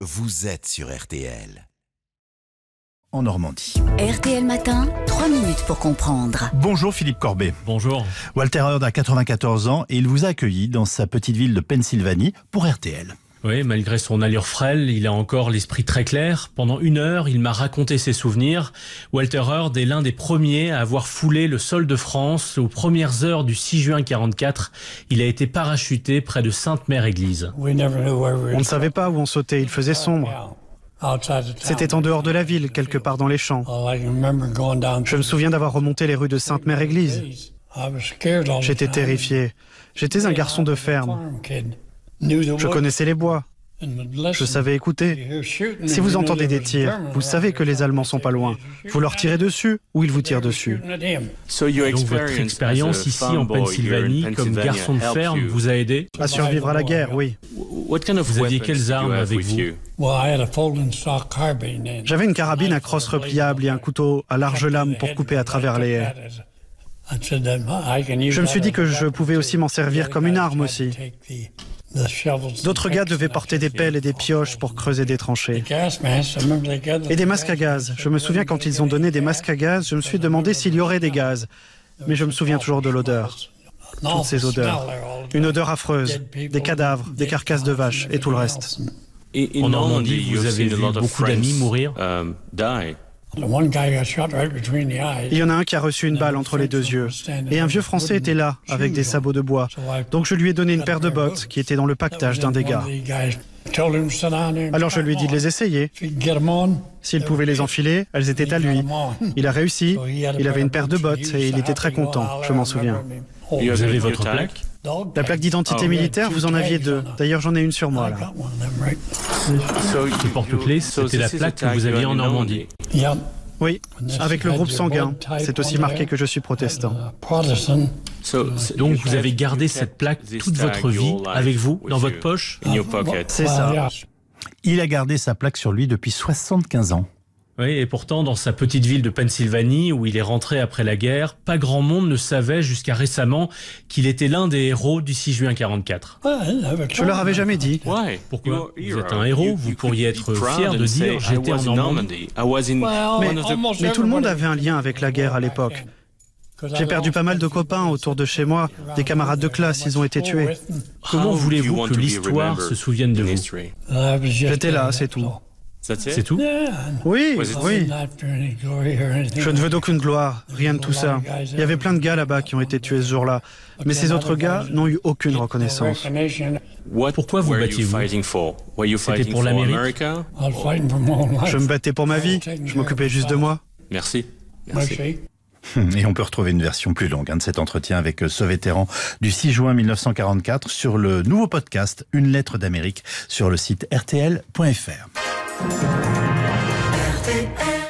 vous êtes sur RTL. En Normandie. RTL Matin, 3 minutes pour comprendre. Bonjour Philippe Corbet. Bonjour. Walter Heard a 94 ans et il vous a accueilli dans sa petite ville de Pennsylvanie pour RTL. Oui, malgré son allure frêle, il a encore l'esprit très clair. Pendant 1 heure, il m'a raconté ses souvenirs. Walter Heard est l'un des premiers à avoir foulé le sol de France. Aux premières heures du 6 juin 1944, il a été parachuté près de Sainte-Mère-Église. On ne savait pas où on sautait, il faisait sombre. C'était en dehors de la ville, quelque part dans les champs. Je me souviens d'avoir remonté les rues de Sainte-Mère-Église. J'étais terrifié. J'étais un garçon de ferme. Je connaissais les bois. Je savais écouter. Si vous entendez des tirs, vous savez que les Allemands sont pas loin. Vous leur tirez dessus ou ils vous tirent dessus. Donc votre expérience ici en Pennsylvanie comme garçon de ferme vous a aidé À survivre à la guerre, oui. Vous aviez quelles armes avec vous? J'avais une carabine à crosse repliable et un couteau à large lame pour couper à travers les haies. Je me suis dit que je pouvais aussi m'en servir comme une arme aussi. D'autres gars devaient porter des pelles et des pioches pour creuser des tranchées. Et des masques à gaz. Je me souviens quand ils ont donné des masques à gaz, je me suis demandé s'il y aurait des gaz. Mais je me souviens toujours de l'odeur. Toutes ces odeurs. Une odeur affreuse. Des cadavres, des carcasses de vaches et tout le reste. En Normandie, vous avez vu beaucoup d'amis mourir? Il y en a un qui a reçu une balle entre les deux yeux. Et un vieux Français était là, avec des sabots de bois. Donc je lui ai donné une paire de bottes qui était dans le pactage d'un des gars. Alors je lui ai dit de les essayer. S'il pouvait les enfiler, elles étaient à lui. Il a réussi, il avait une paire de bottes et il était très content, je m'en souviens. Vous avez votre plaque? La plaque d'identité militaire, vous en aviez 2. D'ailleurs, j'en ai une sur moi, là. Le porte-clés, c'était la plaque que vous aviez en Normandie. Oui, avec le groupe sanguin. C'est aussi marqué que je suis protestant. Donc vous avez gardé cette plaque toute votre vie avec vous, dans votre poche? C'est ça. Il a gardé sa plaque sur lui depuis 75 ans. Oui, et pourtant, dans sa petite ville de Pennsylvanie, où il est rentré après la guerre, pas grand monde ne savait jusqu'à récemment qu'il était l'un des héros du 6 juin 1944. Je leur avais jamais dit. Pourquoi? Vous êtes un héros, vous pourriez être fier de dire « j'étais en Normandie ». Mais tout le monde avait un lien avec la guerre à l'époque. J'ai perdu pas mal de copains autour de chez moi, des camarades de classe, ils ont été tués. Comment voulez-vous que l'histoire se souvienne de vous? J'étais là, c'est tout. C'est tout? Oui, oui. Je ne veux d'aucune gloire, rien de tout ça. Il y avait plein de gars là-bas qui ont été tués ce jour-là. Mais ces autres gars n'ont eu aucune reconnaissance. Pourquoi vous battiez-vous? C'était pour l'Amérique? Je me battais pour ma vie, je m'occupais juste de moi. Merci. Et on peut retrouver une version plus longue de cet entretien avec ce vétéran du 6 juin 1944 sur le nouveau podcast Une lettre d'Amérique sur le site rtl.fr. RTL.